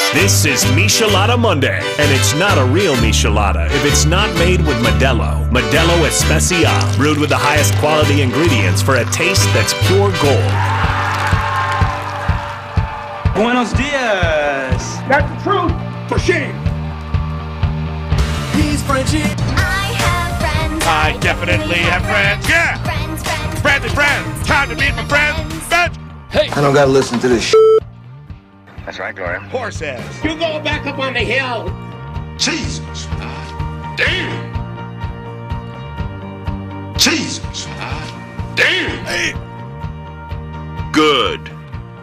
This is Michelada Monday, and it's not a real Michelada if it's not made with Modelo. Modelo Especial, brewed with the highest quality ingredients for a taste that's pure gold. Buenos dias. That's the truth. For shame. He's Frenchie. I have friends. I definitely have friends. Yeah. Friends. Friendly friends. Time to meet my friends. Bench. Hey. I don't gotta listen to this shit. That's right, Gloria. Horse ass. You go back up on the hill. Jesus. Damn. Jesus. Damn. Hey. Good.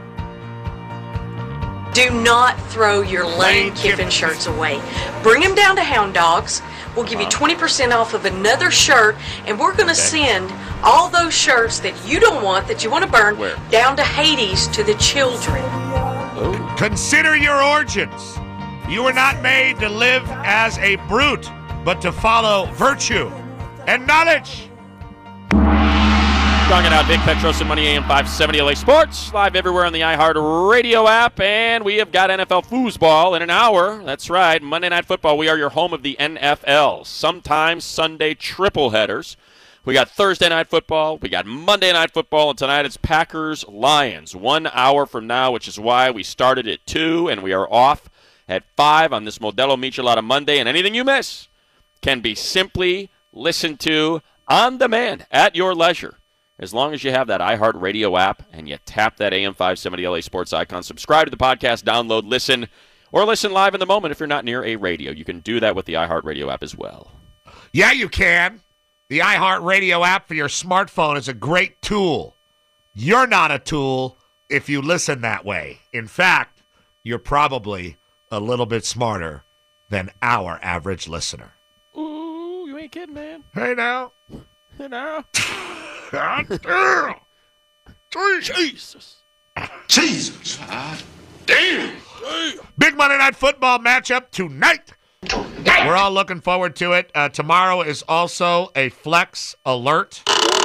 Do not throw your Lane Kiffin shirts away. Bring them down to Hound Dogs. We'll give you 20% off of another shirt, and we're going to send all those shirts that you don't want, that you want to burn, down to Hades to the children. Consider your origins. You were not made to live as a brute, but to follow virtue and knowledge. Strong it out, Vic Petros and Money AM 570 LA Sports, live everywhere on the iHeart Radio app, and we have got NFL foosball in an hour. That's right, Monday Night Football. We are your home of the NFL. Sometimes Sunday triple headers. We got Thursday Night Football, we got Monday Night Football, and tonight it's Packers-Lions. 1 hour from now, which is why we started at 2, and we are off at 5 on this Modelo Michelada Monday, and anything you miss can be simply listened to on demand at your leisure. As long as you have that iHeart Radio app and you tap that AM 570 LA Sports icon, subscribe to the podcast, download, listen, or listen live in the moment if you're not near a radio. You can do that with the iHeart Radio app as well. Yeah, you can. The iHeart Radio app for your smartphone is a great tool. You're not a tool if you listen that way. In fact, you're probably a little bit smarter than our average listener. Ooh, you ain't kidding, man. Hey, now. Hey, now. God damn. Jesus. Jesus. Damn. Big Monday Night Football matchup tonight. We're all looking forward to it. Tomorrow is also a flex alert.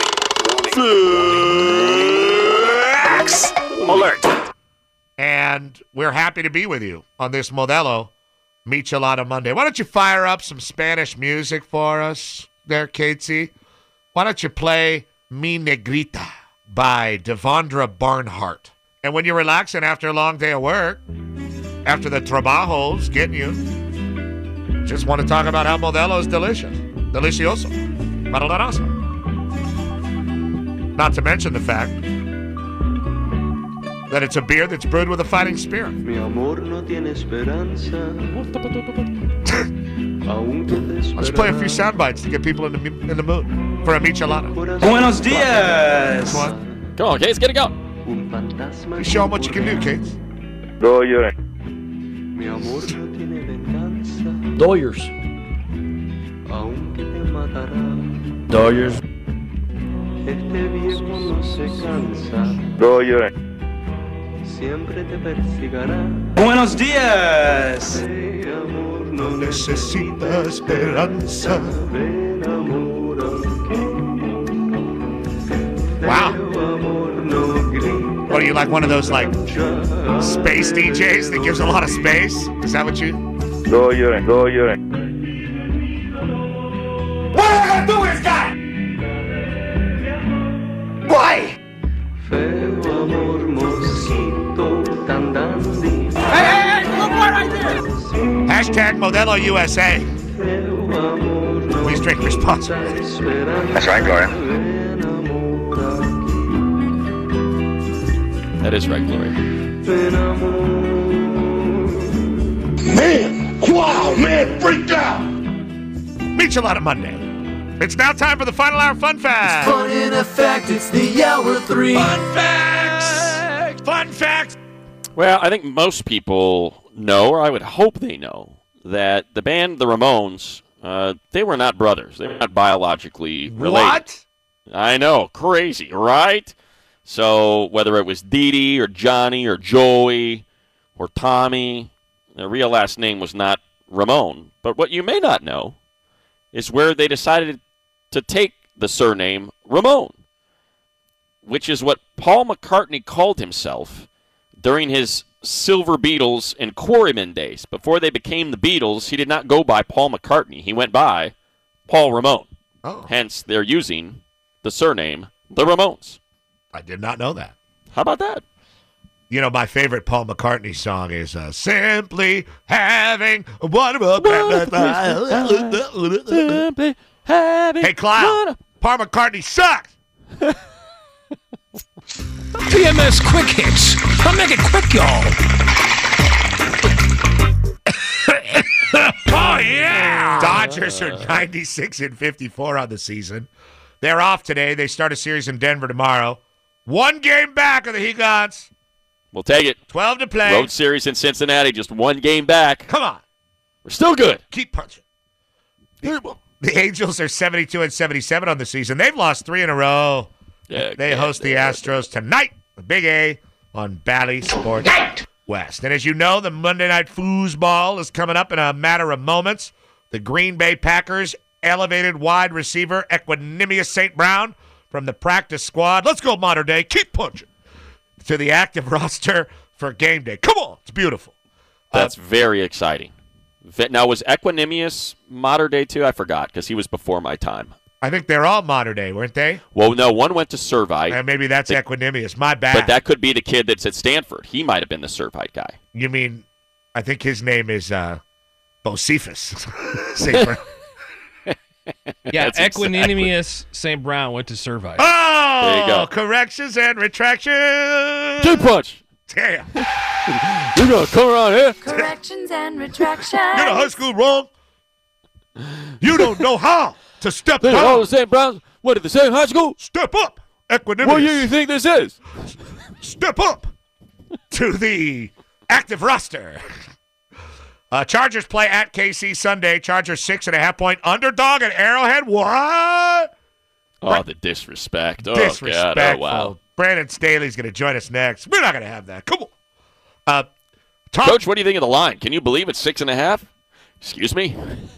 Flex alert. And we're happy to be with you on this Modelo Michelada Monday. Why don't you fire up some Spanish music for us there, Casey? Why don't you play Mi Negrita by Devondra Barnhart? And when you're relaxing after a long day of work, after the trabajo's getting you, just want to talk about how Modelo is delicious. Delicioso. Maravilloso. Not to mention the fact that it's a beer that's brewed with a fighting spirit. Mi amor no tiene esperanza. Let's play a few sound bites to get people in the mood for a michelada. Buenos dias. Come Come on, Case, get it going. You show them what you can do, Case. Mi amor no tiene venganza. Doyers. Aunque te matará. Doyers. Este viejo no se cansa. Siempre te persigará. Buenos dias. Mi amor no Necesita esperanza. ven amor Wow. amor no grita. What are you, like one of those like space DJs that gives a lot of space? Is that what you? What am I gonna do with this guy? Why? Feo amor mosquito tan dandy. Hey, look right there! Hashtag Modelo USA. Feo amor no Please drink responsibly. That's right, Gloria. ven amor That is right, Gloria. ven amor. Man, wow, man, freaked out! Michelada Monday. It's now time for the final hour fun fact. Fun in effect, it's the hour 3. Fun facts. Fun facts. Well, I think most people know, or I would hope they know, that the band The Ramones, they were not brothers. They were not biologically related. What? I know. Crazy, right? So whether it was Dee Dee or Johnny or Joey or Tommy, their real last name was not Ramone. But what you may not know is where they decided to take the surname Ramone, which is what Paul McCartney called himself during his Silver Beatles and Quarrymen days. Before they became the Beatles, he did not go by Paul McCartney. He went by Paul Ramone. Oh. Hence, they're using the surname The Ramones. I did not know that. How about that? You know, my favorite Paul McCartney song is Simply Having a Wonderful Christmas. Simply having Hey, Cloud, Paul McCartney sucks. PMS Quick Hits. I'll make it quick, y'all. Oh, yeah. Dodgers are 96-54 on the season. They're off today. They start a series in Denver tomorrow. 1 game back of the He-Gods. We'll take it. 12 to play. Road series in Cincinnati, just 1 game back. Come on. We're still good. Keep punching. The Angels are 72-77 on the season. They've lost 3 in a row. Yeah, They host the Astros tonight, the Big A, on Bally Sports West. And as you know, the Monday Night Foosball is coming up in a matter of moments. The Green Bay Packers elevated wide receiver Equanimous St. Brown from the practice squad. Let's go, Modern Day. Keep punching. To the active roster for game day. Come on. It's beautiful. That's very exciting. Now, was Equanimous modern day too? I forgot because he was before my time. I think they're all modern day, weren't they? Well, no, one went to Servite. And maybe that's Equanimous. My bad. But that could be the kid that's at Stanford. He might have been the Servite guy. You mean, I think his name is Bocephus. St. Brown. Yeah, Equanimous St. Brown went to Servite. Oh, there you go. Corrections and retractions. Two punch. Damn. You're going to come around here. Corrections and retractions. You're to high school wrong. You don't know how to step They're down. all the same Browns. Went to the same high school. Step up. Equanimous. What year do you think this is? Step up to the active roster. Chargers play at KC Sunday. Chargers 6.5-point underdog at Arrowhead. What? Oh, the disrespect. Oh, Disrespectful. God. Oh, wow. Brandon Staley's going to join us next. We're not going to have that. Come on. Coach, what do you think of the line? Can you believe it's 6.5? Excuse me?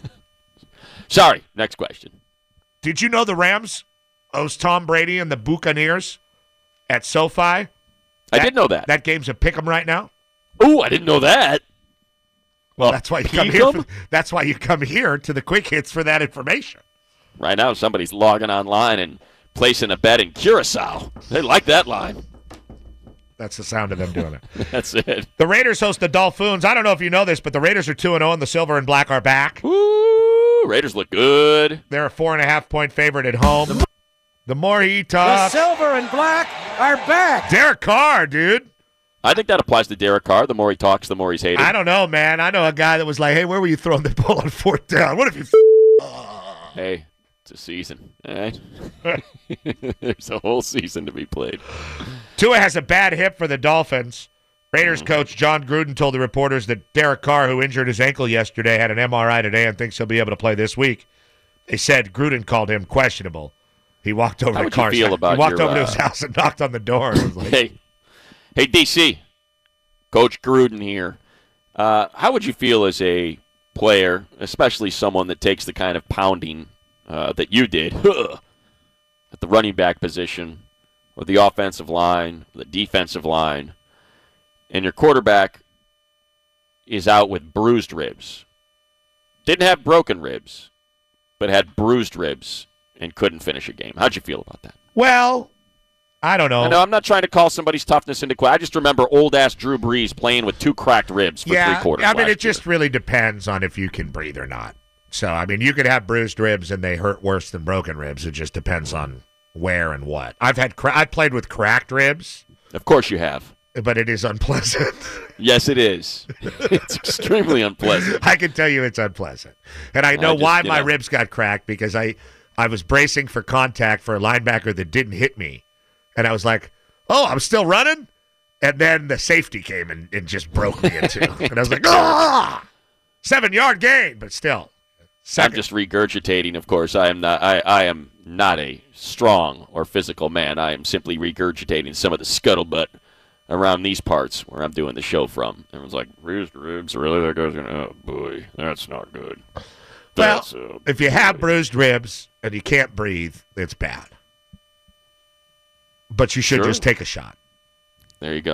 Sorry. Next question. Did you know the Rams host Tom Brady and the Buccaneers at SoFi? I did know that. That game's a pick'em right now. Ooh, I didn't know that. Well, that's why you come here. That's why you come here to the Quick Hits for that information. Right now, somebody's logging online and placing a bet in Curacao. They like that line. That's the sound of them doing it. That's it. The Raiders host the Dolphins. I don't know if you know this, but the Raiders are 2-0 and the Silver and Black are back. Ooh, Raiders look good. They're a 4.5-point favorite at home. The more he talks, The Silver and Black are back. Derek Carr, dude. I think that applies to Derek Carr. The more he talks, the more he's hated. I don't know, man. I know a guy that was like, hey, where were you throwing the ball on 4th down? What if you... Hey, it's a season. All right? There's a whole season to be played. Tua has a bad hip for the Dolphins. Raiders coach John Gruden told the reporters that Derek Carr, who injured his ankle yesterday, had an MRI today and thinks he'll be able to play this week. They said Gruden called him questionable. He walked over to Carr's house. He walked over to his house and knocked on the door. And was like, Hey, DC, Coach Gruden here. How would you feel as a player, especially someone that takes the kind of pounding that you did at the running back position or the offensive line, the defensive line, and your quarterback is out with bruised ribs? Didn't have broken ribs, but had bruised ribs and couldn't finish a game. How'd you feel about that? well, I don't know. I know I'm not trying to call somebody's toughness into question. I just remember old-ass Drew Brees playing with 2 cracked ribs for 3 quarters I mean, last it just really depends on if you can breathe or not. So, I mean, you could have bruised ribs and they hurt worse than broken ribs. It just depends on where and what. I've played with cracked ribs. Of course you have. But it is unpleasant. Yes, it is. It's extremely unpleasant. I can tell you it's unpleasant. And I know why my ribs got cracked, because I was bracing for contact for a linebacker that didn't hit me. And I was like, oh, I'm still running? And then the safety came and just broke me in two. And I was like, ah! 7-yard gain, but still. I'm just regurgitating, of course. I am not a strong or physical man. I am simply regurgitating some of the scuttlebutt around these parts where I'm doing the show from. Everyone's like, bruised ribs, really? That guy's going to, oh, boy, that's not good. Well, if you have bruised ribs and you can't breathe, it's bad. But you should just take a shot. There you go.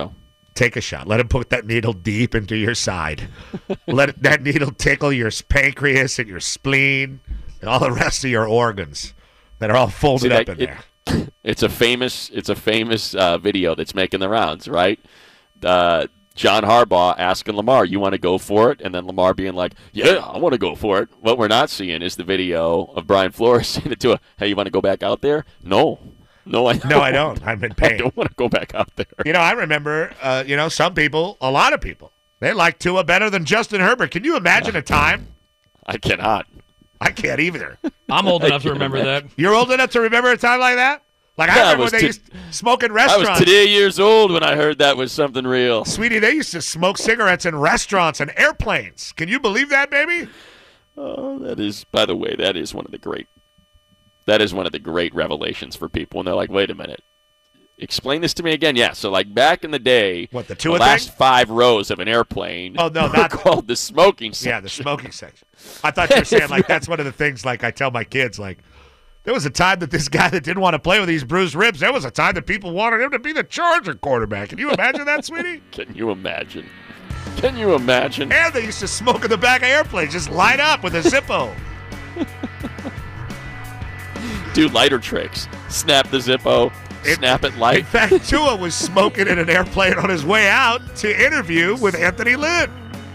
Take a shot. Let him put that needle deep into your side. Let that needle tickle your pancreas and your spleen and all the rest of your organs that are all folded up in there. It's a famous video that's making the rounds, right? John Harbaugh asking Lamar, "You want to go for it?" And then Lamar being like, "Yeah, I want to go for it." What we're not seeing is the video of Brian Flores saying to Tua, "Hey, you want to go back out there?" No, I don't. No, I don't. I'm in pain. I don't want to go back out there. I remember, some people, a lot of people, they like Tua better than Justin Herbert. Can you imagine a time? I cannot. I can't either. I'm old enough to remember that. You're old enough to remember a time like that? Like, I remember when they used to smoke in restaurants. I was today years old when I heard that was something real. Sweetie, they used to smoke cigarettes in restaurants and airplanes. Can you believe that, baby? Oh, that is, by the way, that is one of the great revelations for people. And they're like, wait a minute. Explain this to me again. Yeah, so like back in the day, the last 5 rows of an airplane not called the smoking section. Yeah, the smoking section. I thought you were saying, like, that's one of the things, like, I tell my kids, like, there was a time that this guy that didn't want to play with these bruised ribs, there was a time that people wanted him to be the Charger quarterback. Can you imagine that, sweetie? Can you imagine? And they used to smoke in the back of airplanes, just light up with a Zippo. Do lighter tricks. Snap the Zippo. Snap it light. In fact, Tua was smoking in an airplane on his way out to interview with Anthony Lynn.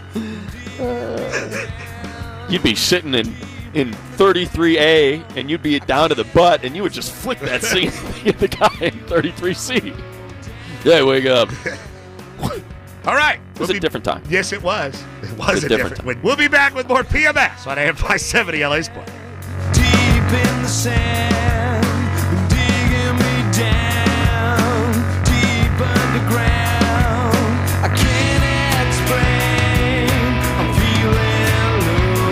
You'd be sitting in 33A, and you'd be down to the butt, and you would just flick that seat at the guy in 33C. Yeah, wake up. All right. It was a different time. Yes, it was. It was a different time. We'll be back with more PMS on AM 570 LA Sports. Deep in the sand, digging me down, deep underground. I can't explain. I'm feeling low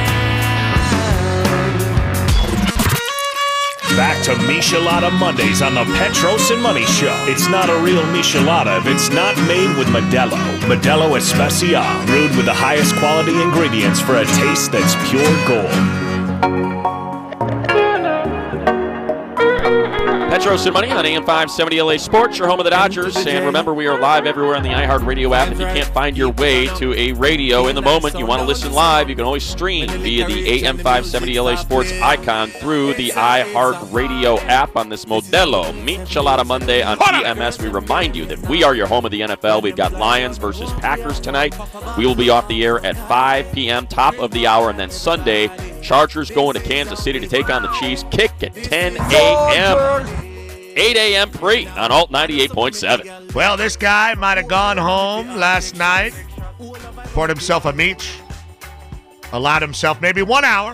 down. Back to Michelada Mondays on the Petros and Money Show. It's not a real Michelada if it's not made with Modelo. Modelo Especial, brewed with the highest quality ingredients for a taste that's pure gold. Petros and Money on AM 570 LA Sports, your home of the Dodgers. And remember, we are live everywhere on the iHeartRadio app. If you can't find your way to a radio in the moment, you want to listen live, you can always stream via the AM 570 LA Sports icon through the iHeartRadio app on this Modelo Michelada Monday on PMS. We remind you that we are your home of the NFL. We've got Lions versus Packers tonight. We will be off the air at 5 p.m., top of the hour, and then Sunday, Chargers going to Kansas City to take on the Chiefs. Kick at 10 a.m. 8 a.m. pre on Alt 98.7. Well, this guy might have gone home last night, poured himself a meech, allowed himself maybe 1 hour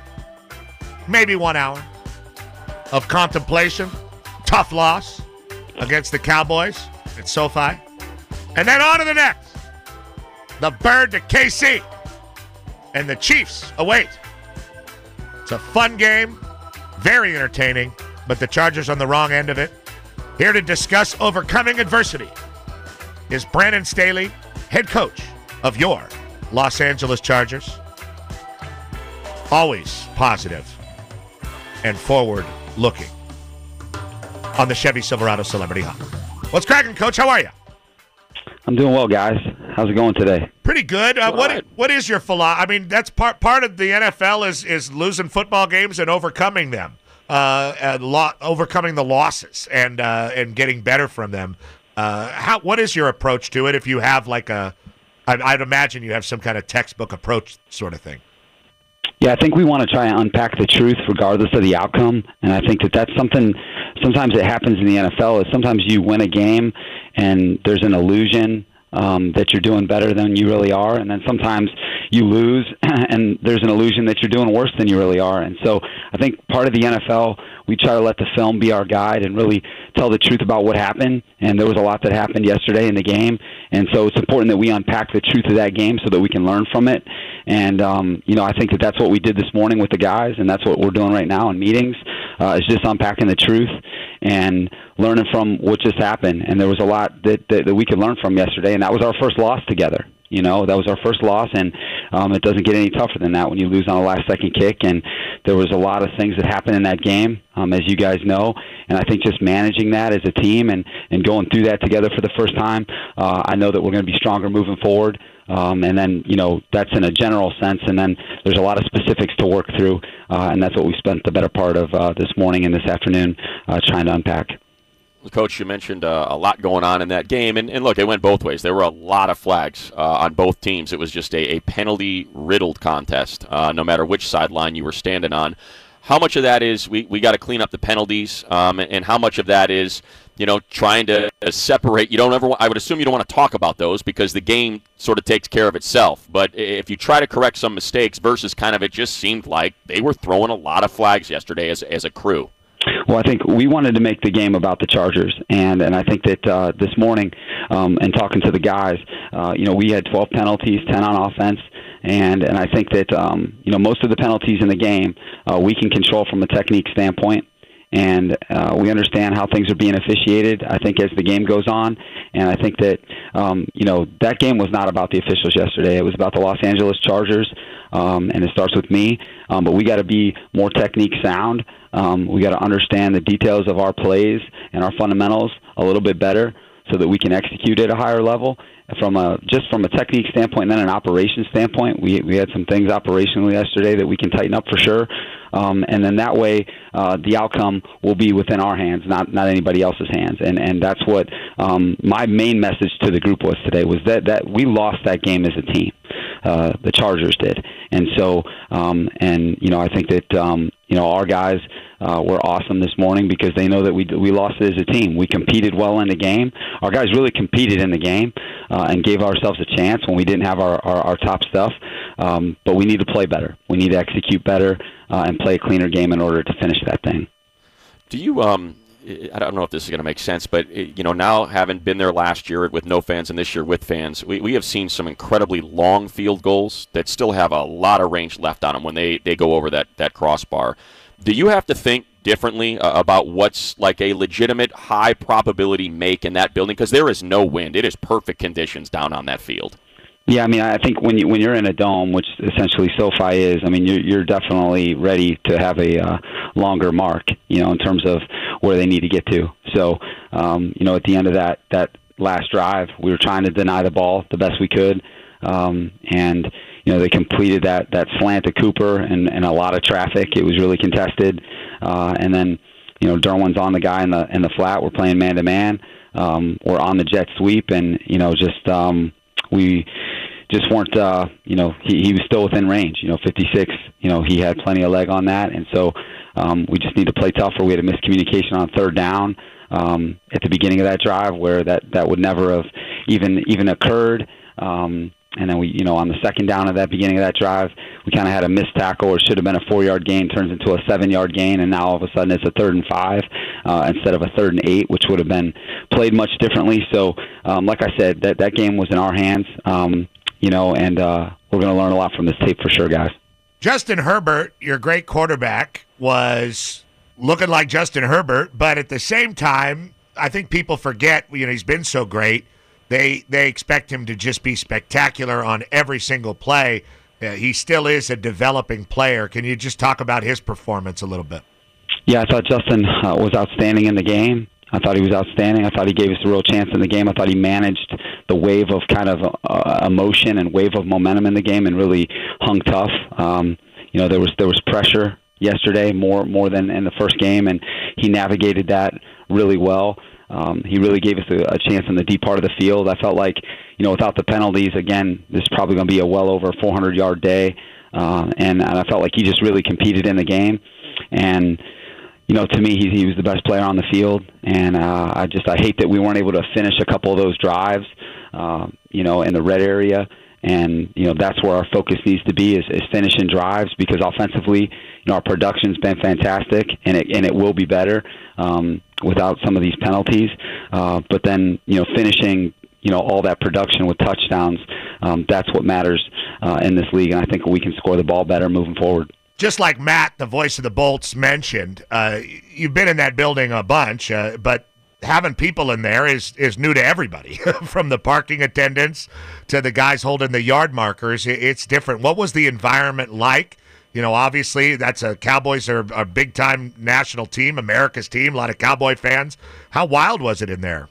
of contemplation, tough loss against the Cowboys at SoFi, and then on to the next. The bird to KC, and the Chiefs await. It's a fun game, very entertaining, but the Chargers on the wrong end of it. Here to discuss overcoming adversity is Brandon Staley, head coach of your Los Angeles Chargers. Always positive and forward-looking on the Chevy Silverado Celebrity Hawk. What's cracking, Coach? How are you? I'm doing well, guys. How's it going today? Pretty good. What is your philosophy? I mean, that's part of the NFL is losing football games and overcoming them. Overcoming the losses and getting better from them. What is your approach to it? If you have I'd imagine you have some kind of textbook approach sort of thing. Yeah, I think we want to try and unpack the truth regardless of the outcome, and I think that's something. Sometimes it happens in the NFL. Is sometimes you win a game and there's an illusion that you're doing better than you really are, and then sometimes you lose and there's an illusion that you're doing worse than you really are. And so I think part of the NFL, we try to let the film be our guide and really tell the truth about what happened. And there was a lot that happened yesterday in the game, and so it's important that we unpack the truth of that game so that we can learn from it. And I think that's what we did this morning with the guys, and that's what we're doing right now in meetings, is just unpacking the truth and learning from what just happened. And there was a lot that we could learn from yesterday, and that was our first loss together. That was our first loss, and it doesn't get any tougher than that when you lose on a last-second kick. And there was a lot of things that happened in that game, as you guys know. And I think just managing that as a team and going through that together for the first time, I know that we're going to be stronger moving forward. And then, that's in a general sense. And then there's a lot of specifics to work through, and that's what we spent the better part of this morning and this afternoon trying to unpack. Coach, you mentioned a lot going on in that game, and look, it went both ways. There were a lot of flags on both teams. It was just a penalty-riddled contest, no matter which sideline you were standing on. How much of that is we got to clean up the penalties, and how much of that is trying to separate? You don't ever. I would assume you don't want to talk about those because the game sort of takes care of itself. But if you try to correct some mistakes versus kind of it just seemed like they were throwing a lot of flags yesterday as a crew. Well, I think we wanted to make the game about the Chargers, and I think that this morning, and talking to the guys, we had 12 penalties, 10 on offense, and I think that most of the penalties in the game we can control from a technique standpoint. And we understand how things are being officiated, I think, as the game goes on. And I think that, that game was not about the officials yesterday. It was about the Los Angeles Chargers, and it starts with me. But we got to be more technique sound. We got to understand the details of our plays and our fundamentals a little bit better so that we can execute at a higher level. From a technique standpoint and then an operations standpoint, we had some things operationally yesterday that we can tighten up for sure. And then that way, the outcome will be within our hands, not anybody else's hands. And that's what my main message to the group was today, was that we lost that game as a team. The Chargers did. And so, I think that, our guys were awesome this morning because they know that we lost it as a team. We competed well in the game. Our guys really competed in the game and gave ourselves a chance when we didn't have our top stuff. But we need to play better. We need to execute better and play a cleaner game in order to finish that thing. Do you, I don't know if this is going to make sense, but, now having been there last year with no fans and this year with fans, we have seen some incredibly long field goals that still have a lot of range left on them when they go over that crossbar. Do you have to think differently about what's like a legitimate high probability make in that building? Because there is no wind. It is perfect conditions down on that field. Yeah, I think when you're in a dome, which essentially SoFi is, you're definitely ready to have a longer mark, in terms of where they need to get to. So, at the end of that last drive, we were trying to deny the ball the best we could, and they completed that slant to Cooper and a lot of traffic. It was really contested, and then Derwin's on the guy in the flat. We're playing man to man. We're on the jet sweep, and we just weren't, he was still within range, 56, he had plenty of leg on that. And so we just need to play tougher. We had a miscommunication on third down at the beginning of that drive where that would never have even occurred. And then we, on the second down of that beginning of that drive, we kind of had a missed tackle, or it should have been a 4-yard gain, turns into a 7-yard gain, and now all of a sudden it's a 3rd and 5 instead of a 3rd and 8, which would have been played much differently. So, like I said, that game was in our hands, and we're going to learn a lot from this tape for sure, guys. Justin Herbert, your great quarterback, was looking like Justin Herbert, but at the same time, I think people forget, he's been so great. They expect him to just be spectacular on every single play. He still is a developing player. Can you just talk about his performance a little bit? Yeah, I thought Justin was outstanding in the game. I thought he was outstanding. I thought he gave us a real chance in the game. I thought he managed the wave of kind of emotion and wave of momentum in the game and really hung tough. There was pressure yesterday more than in the first game, and he navigated that really well. He really gave us a chance in the deep part of the field. I felt like, without the penalties, again, this is probably going to be a well over 400-yard day. And I felt like he just really competed in the game. And, to me, he was the best player on the field. And I hate that we weren't able to finish a couple of those drives, in the red area. And, that's where our focus needs to be is finishing drives, because offensively, our production's been fantastic, and it will be better without some of these penalties. But then, finishing, all that production with touchdowns, that's what matters in this league, and I think we can score the ball better moving forward. Just like Matt, the voice of the Bolts, mentioned, you've been in that building a bunch, but having people in there is new to everybody, from the parking attendants to the guys holding the yard markers. It's different. What was the environment like? Obviously, Cowboys are a big-time national team, America's team, a lot of Cowboy fans. How wild was it in there?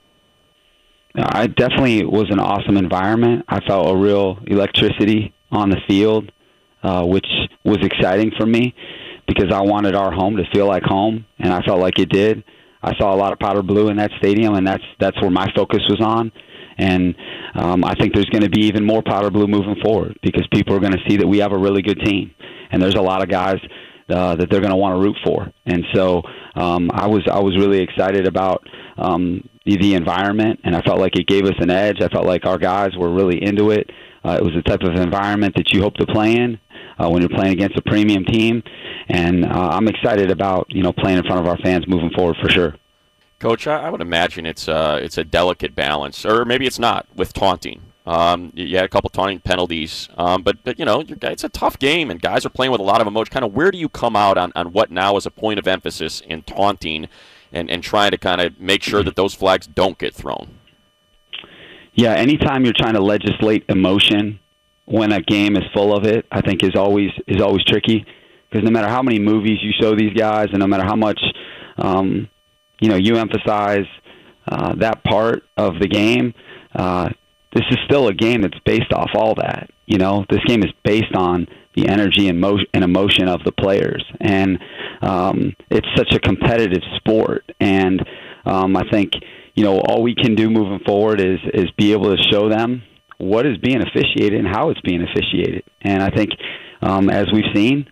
It definitely was an awesome environment. I felt a real electricity on the field, which was exciting for me because I wanted our home to feel like home, and I felt like it did. I saw a lot of powder blue in that stadium, and that's where my focus was on. And I think there's going to be even more powder blue moving forward because people are going to see that we have a really good team. And there's a lot of guys that they're going to want to root for, and so I was really excited about the environment, and I felt like it gave us an edge. I felt like our guys were really into it. It was the type of environment that you hope to play in when you're playing against a premium team, and I'm excited about playing in front of our fans moving forward for sure. Coach, I would imagine it's a delicate balance, or maybe it's not, with taunting. You had a couple taunting penalties, but it's a tough game, and guys are playing with a lot of emotion. Kind of where do you come out on what now is a point of emphasis in taunting and trying to kind of make sure that those flags don't get thrown? Yeah, anytime you're trying to legislate emotion when a game is full of it, I think is always tricky, because no matter how many movies you show these guys and no matter how much you emphasize that part of the game, this is still a game that's based off all that. This game is based on the energy and emotion of the players, and it's such a competitive sport. And I think all we can do moving forward is be able to show them what is being officiated and how it's being officiated. And I think as we've seen,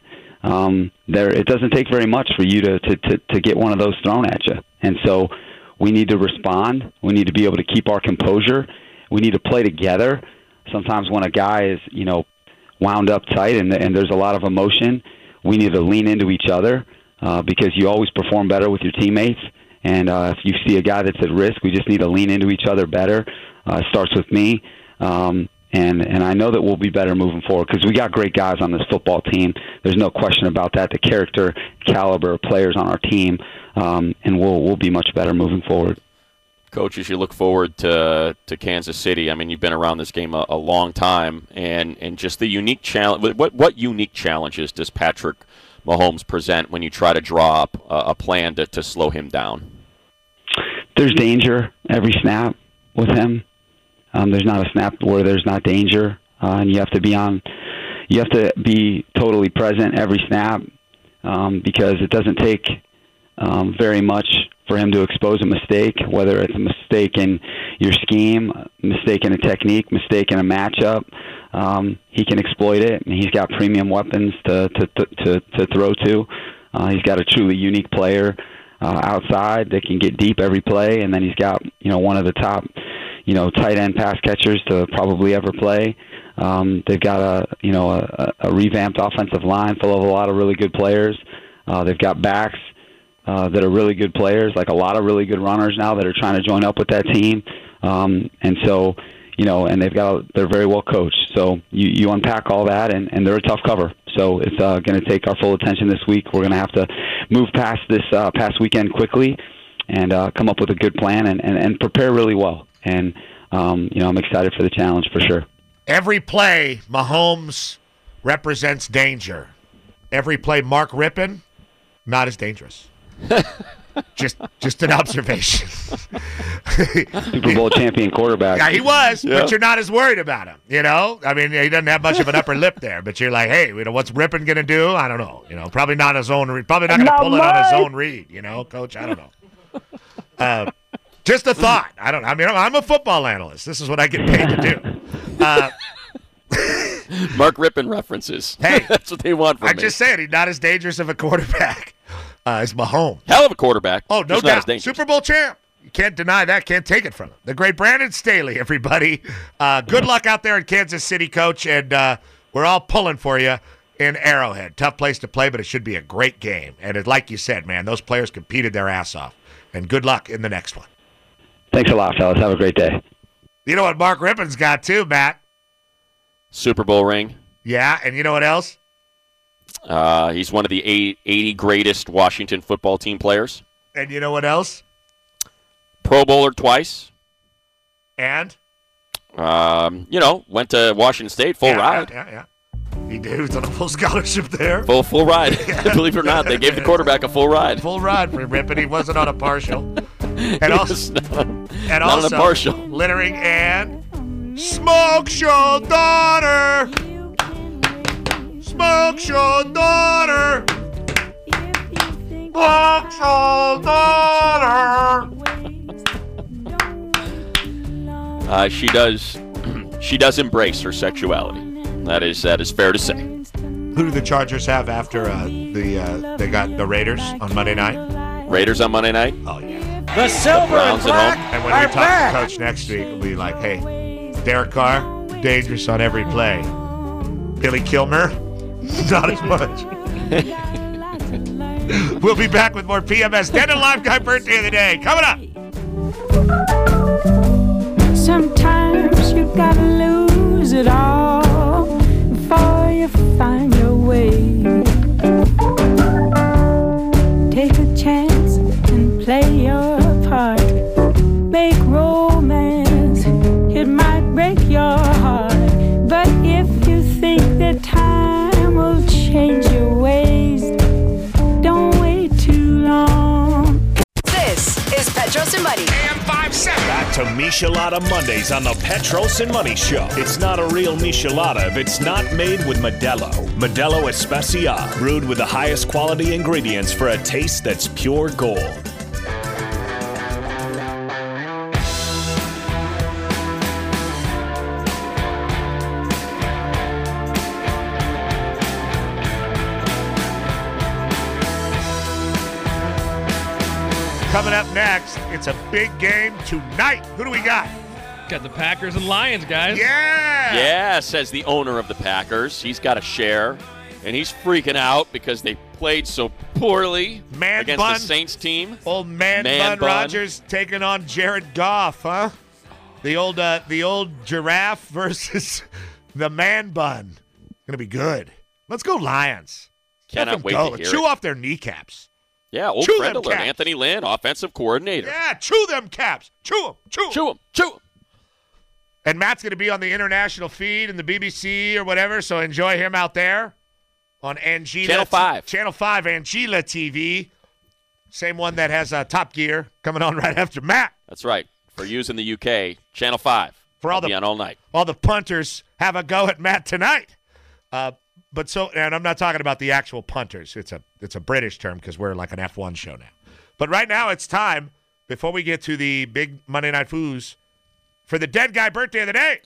it doesn't take very much for you to get one of those thrown at you. And so we need to respond. We need to be able to keep our composure. We need to play together. Sometimes when a guy is, wound up tight and there's a lot of emotion, we need to lean into each other because you always perform better with your teammates. And if you see a guy that's at risk, we just need to lean into each other better. It starts with me. And I know that we'll be better moving forward because we got great guys on this football team. There's no question about that. The character, caliber of players on our team, and we'll be much better moving forward. Coach, as you look forward to Kansas City, I mean, you've been around this game a long time, and just the unique challenge. What unique challenges does Patrick Mahomes present when you try to draw up a plan to slow him down? There's danger every snap with him. There's not a snap where there's not danger, and you have to be totally present every snap because it doesn't take very much for him to expose a mistake, whether it's a mistake in your scheme, a mistake in a technique, mistake in a matchup. He can exploit it, and he's got premium weapons to throw to. He's got a truly unique player outside that can get deep every play, and then he's got one of the top tight end pass catchers to probably ever play. They've got a revamped offensive line full of a lot of really good players. They've got backs that are really good players, like a lot of really good runners now that are trying to join up with that team. And so, and they're very well coached. So you unpack all that, and they're a tough cover. So it's going to take our full attention this week. We're going to have to move past this past weekend quickly and come up with a good plan and prepare really well. And, I'm excited for the challenge for sure. Every play, Mahomes represents danger. Every play, Mark Rippon, not as dangerous. Just an observation. Super Bowl champion quarterback. Yeah, he was, but you're not as worried about him. I mean, he doesn't have much of an upper lip there, but you're like, hey, what's Rippon going to do? I don't know. Probably not his own. Probably not going to pull it on his own read. Coach, I don't know. Just a thought. I don't. I mean, I'm a football analyst. This is what I get paid to do. Mark Rippon references. Hey, that's what they want from me. I just said he's not as dangerous of a quarterback as Mahomes. Hell of a quarterback. Oh, no doubt. Super Bowl champ. You can't deny that. Can't take it from him. The great Brandon Staley, everybody. Good luck out there in Kansas City, Coach, and we're all pulling for you in Arrowhead. Tough place to play, but it should be a great game. And like you said, man, those players competed their ass off. And good luck in the next one. Thanks a lot, fellas. Have a great day. You know what Mark Rippon's got, too, Matt? Super Bowl ring. Yeah, and you know what else? He's one of the 80 greatest Washington football team players. And you know what else? Pro Bowler twice. And? Went to Washington State, full ride. Yeah. He did. He was on a full scholarship there. Full ride. Believe it or not, they gave the quarterback a full ride. Full ride for him, but he wasn't on a partial. And also, not on a partial. Littering and Smoke Show Daughter. Smoke Show Daughter. Smoke Show Daughter. She does embrace her sexuality. That is fair to say. Who do the Chargers have after they got the Raiders on Monday night? Raiders on Monday night? Oh, yeah. The silver Browns and black And when are we talk back. to Coach next week, we'll be like, hey, Derek Carr, dangerous on every play. Billy Kilmer, not as much. We'll be back with more PMS. Dead and Alive Guy Birthday of the Day. Coming up. Sometimes you gotta lose it all before you find your way. Take a chance and play your part. Make romance, it might break your heart. But if you think that time will change your ways, don't wait too long. This is Petros and Money. AM 5-7. Back to Michelada Mondays on the Petros and Money Show. It's not a real Michelada if it's not made with Modelo. Modelo Especial, brewed with the highest quality ingredients for a taste that's pure gold. Coming up next, it's a big game tonight. Who do we got? Got the Packers and Lions, guys. Yeah! Yeah, says the owner of the Packers. He's got a share, and he's freaking out because they played so poorly against the Saints team. Old Man Bun Rodgers taking on Jared Goff, huh? The old giraffe versus the Man Bun. Gonna be good. Let's go Lions. Cannot wait to hear Chew it. off their kneecaps. Yeah, old Chew friend them alert. caps. Anthony Lynn, offensive coordinator. Yeah, chew them caps. Chew them. Chew them. Chew them. Chew them. And Matt's going to be on the international feed and the BBC or whatever, so enjoy him out there on Angela. Channel 5. Channel 5, Angela TV. Same one that has Top Gear coming on right after Matt. That's right. For use in the UK, Channel 5. For all I'll be on all night. All the punters have a go at Matt tonight. And I'm not talking about the actual punters. It's a British term because we're like an F1 show now. But right now it's time, before we get to the big Monday Night Foos, for the dead guy birthday of the day.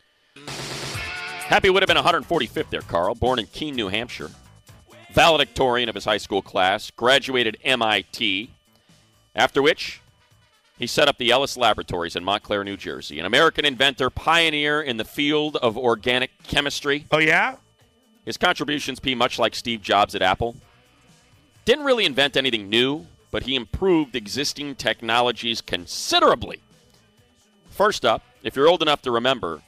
Happy would have been 145th there, Carl. Born in Keene, New Hampshire. Valedictorian of his high school class. Graduated MIT. After which, he set up the Ellis Laboratories in Montclair, New Jersey. An American inventor, pioneer in the field of organic chemistry. Oh, yeah? His contributions be much like Steve Jobs at Apple. Didn't really invent anything new, but he improved existing technologies considerably. First up, if you're old enough to remember,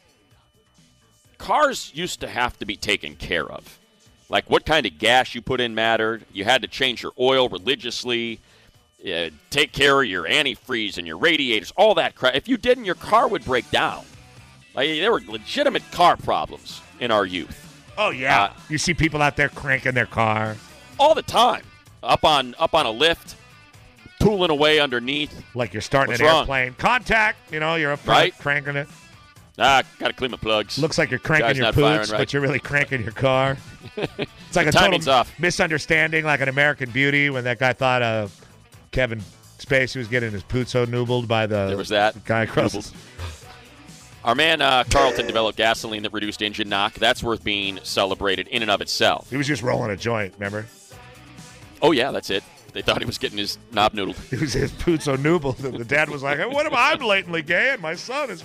cars used to have to be taken care of. Like what kind of gas you put in mattered. You had to change your oil religiously, take care of your antifreeze and your radiators, all that crap. If you didn't, your car would break down. Like, there were legitimate car problems in our youth. Oh, yeah. You see people out there cranking their car. All the time. Up on a lift, tooling away underneath. Like you're starting What's an wrong? airplane. Contact, you're up front, Right. cranking it. Got to clean my plugs. Looks like you're cranking Guy's your not firing poots, right. but you're really cranking your car. It's like The a total timing's off. misunderstanding, like an American Beauty, when that guy thought Kevin Spacey was getting his poot so noobled by There was that. guy across his... Our man Carlton developed gasoline that reduced engine knock. That's worth being celebrated in and of itself. He was just rolling a joint, remember? Oh, yeah, that's it. They thought he was getting his knob noodled. It was his poot so noobled. And the dad was like, hey, what am I blatantly gay and my son is...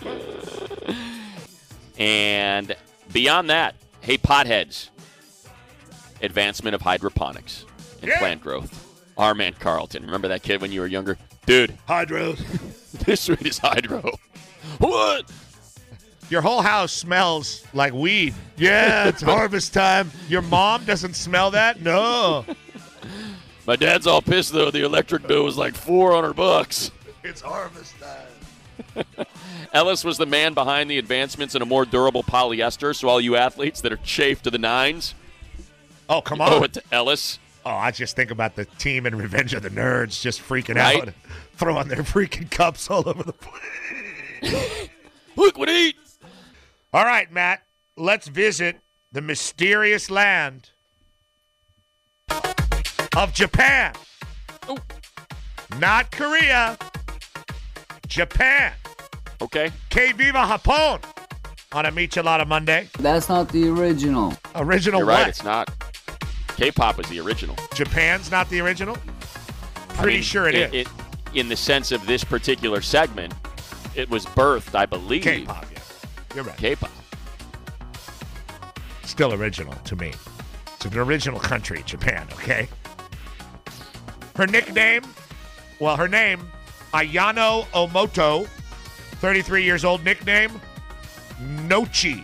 And beyond that, hey, potheads, advancement of hydroponics and plant growth. Our man Carlton. Remember that kid when you were younger? Dude. Hydros. This one is hydro. What? Your whole house smells like weed. Yeah, it's harvest time. Your mom doesn't smell that? No. My dad's all pissed, though. The electric bill was like $400. It's harvest time. Ellis was the man behind the advancements in a more durable polyester, so all you athletes that are chafed to the nines. Oh, come on. Owe it to Ellis. Oh, I just think about the team in Revenge of the Nerds just freaking Right? out, throwing their freaking cups all over the place. Look what he eats. All right, Matt, let's visit the mysterious land of Japan. Oh. Not Korea. Japan. Okay. Que viva Japón on a Michelada Monday. That's not the original. Original You're what? right, it's not. K-pop was the original. Japan's not the original? Pretty sure it is. In the sense of this particular segment, it was birthed, I believe. K-pop, yeah. You're right. K-pop. Still original to me. It's an original country, Japan, okay? Her name, Ayano Omoto, 33 years old, nickname, Nochi.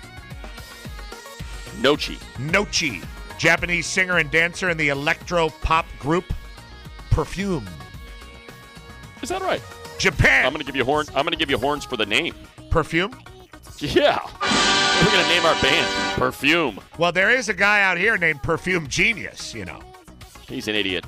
Nochi. Japanese singer and dancer in the electro-pop group Perfume. Is that right? Japan. I'm going to give you horns for the name. Perfume? Yeah. We're going to name our band Perfume. Well, there is a guy out here named Perfume Genius, you know. He's an idiot.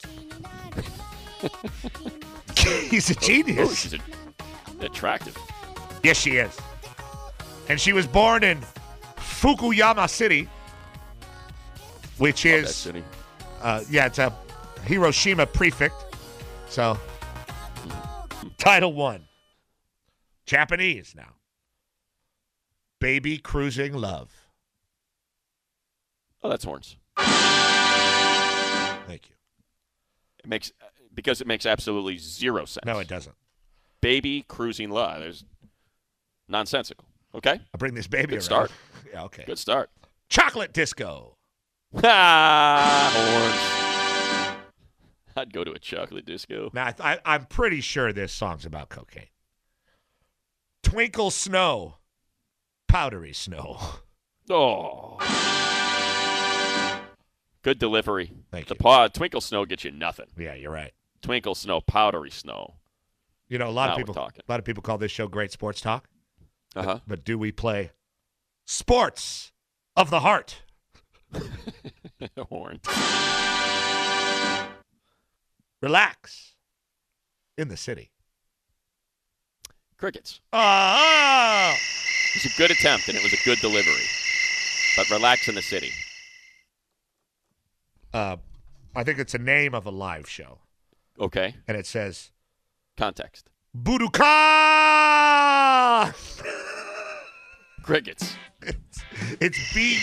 He's a genius. Oh, she's attractive. Yes, she is. And she was born in Fukuyama City, which Love is, that city. It's a Hiroshima prefect. So, Title I. Japanese now. Baby Cruising Love. Oh, that's horns. Thank you. Because it makes absolutely zero sense. No, it doesn't. Baby Cruising Love. There's nonsensical. Okay? I'll bring this baby Good around. start. Yeah, okay. Good start. Chocolate Disco. Horns. I'd go to a chocolate disco. Now, I'm pretty sure this song's about cocaine. Twinkle Snow. Powdery Snow. Oh. Good delivery. Thank you. Twinkle Snow gets you nothing. Yeah, you're right. Twinkle Snow, powdery snow. You know, a lot Now of we're people call this show Great Sports Talk. Uh-huh. But do we play sports of the heart? Horn. Relax in the city. Crickets. Oh! It was a good attempt, and it was a good delivery. But relax in the city. I think it's a name of a live show. Okay. And it says... Context. Budokan! Crickets. It's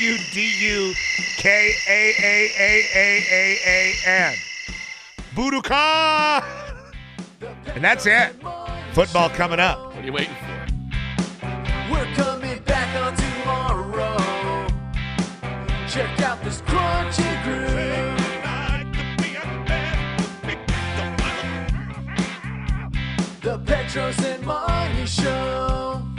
Budukaaan. Budokan! And that's it. Football coming up. What are you waiting for? We're coming back on tomorrow. Check out this crunchy groove. The Petros and Money Show.